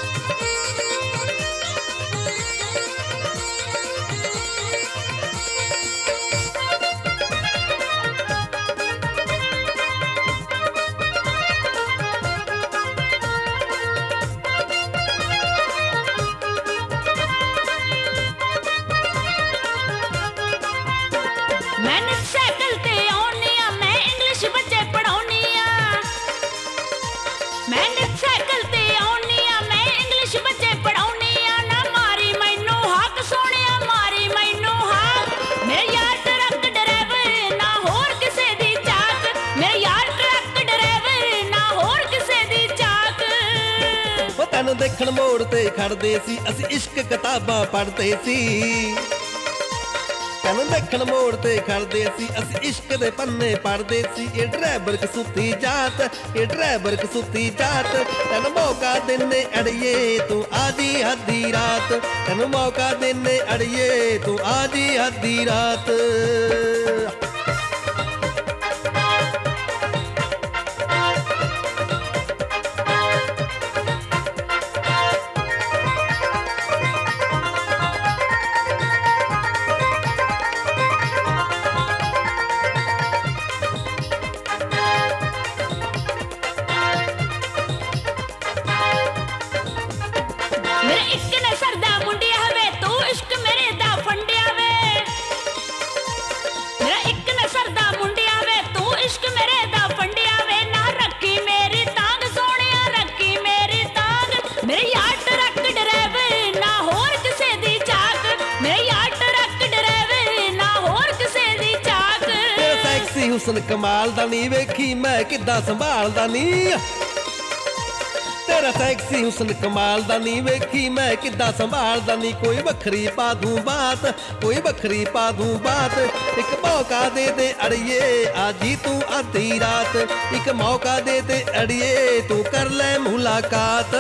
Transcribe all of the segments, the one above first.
ਤੈਨੂੰ ਦੇਖਣ ਮੋੜ ਤੇ ਖੜਦੇ ਸੀ ਅਸੀਂ ਇਸ਼ਕ ਕਿਤਾਬਾਂ ਪੜ੍ਹਦੇ ਸੀ ਤੈਨੂੰ ਦੇਖਣ ਮੋੜ ਤੇ ਖੜਦੇ ਸੀ ਅਸੀਂ ਇਸ਼ਕ ਦੇ ਪੰਨੇ ਪੜ੍ਹਦੇ ਸੀ ਇਹ ਡਰਾਈਵਰ ਕਸੂਤੀ ਜਾਤ ਇਹ ਡਰਾਈਵਰ ਕਸੂਤੀ ਜਾਤ ਤੈਨੂੰ ਮੌਕਾ ਦਿੰਨੇ ਅੜੀਏ ਤੂੰ ਆਜੀ ਅੱਧੀ ਰਾਤ ਤੈਨੂੰ ਮੌਕਾ ਦਿੰਨੇ ਅੜੀਏ ਤੂੰ ਆਜੀ ਅੱਧੀ ਰਾਤ ਹੁਸਨ ਕਮਾਲ ਦਾ ਨੀ ਵੇਖੀ ਮੈਂ ਕਿੱਦਾਂ ਸੰਭਾਲਦਾ ਨੀ ਤੇਰਾ ਸੈਕਸੀ ਹੁਸਨ ਕਮਾਲ ਦਾ ਨੀ ਵੇਖੀ ਮੈਂ ਕਿੱਦਾਂ ਸੰਭਾਲਦਾ ਨੀ ਕੋਈ ਵੱਖਰੀ ਪਾ ਦੂੰ ਬਾਤ ਕੋਈ ਵੱਖਰੀ ਪਾ ਦੂੰ ਬਾਤ ਇੱਕ ਮੌਕਾ ਦੇ ਦੇ ਅੜੀਏ ਆਜੀ ਤੂੰ ਅੱਧੀ ਰਾਤ ਇੱਕ ਮੌਕਾ ਦੇ ਦੇ ਅੜੀਏ ਤੂੰ ਕਰ ਲੈ ਮੁਲਾਕਾਤ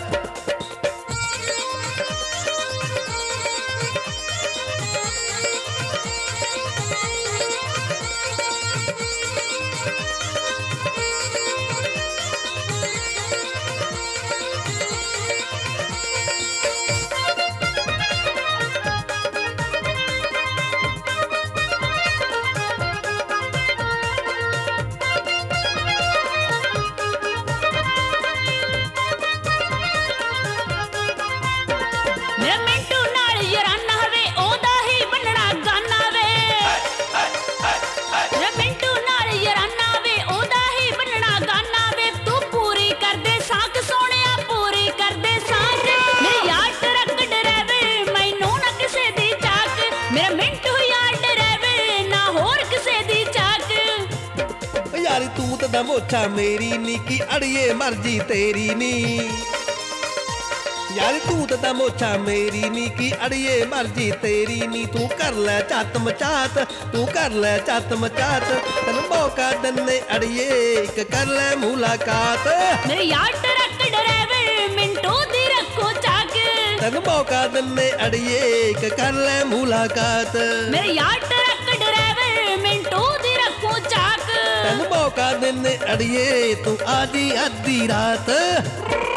ਤੂੰ ਤਾਂ ਮੋਛਾ ਮੇਰੀ ਨੀ ਕੀ ਅੜੀਏ ਮਰਜੀ ਤੇਰੀ ਨੀ ਯਾਰ ਤੂੰ ਤਾਂ ਮੋਛਾ ਮੇਰੀ ਨੀ ਕੀ ਅੜੀਏ ਮਰਜੀ ਤੇਰੀ ਨੀ ਤੂੰ ਕਰ ਲੈ ਚੱਤ ਮਚਾਤ ਤੂੰ ਕਰ ਲੈ ਚੱਤ ਮਚਾਤ ਤੈਨੂੰ ਮੌਕਾ ਦਿੰਨੇ ਅੜੀਏ ਇੱਕ ਕਰ ਲੈ ਮੁਲਾਕਾਤ ਮੇਰੇ ਯਾਰ ਟਰੱਕ ਡਰਾਈਵਰ ਮਿੰਟੂ ਦੀ ਰੱਖੋ ਚਾਕ ਤੈਨੂੰ ਮੌਕਾ ਦਿੰਨੇ ਅੜੀਏ ਇੱਕ ਕਰ ਲੈ ਮੁਲਾਕਾਤ ਮੇਰੇ ਯਾਰ ਟਰੱਕ ਡਰਾਈਵਰ ਮਿੰਟੂ ਦੀ ਰੱਖੋ ਚਾਕ ਤੈਨੂੰ ਮੌਕਾ ਦਿੰਨੇ ਅੜੀਏ ਤੂੰ ਆਜੀ ਅੱਧੀ ਰਾਤ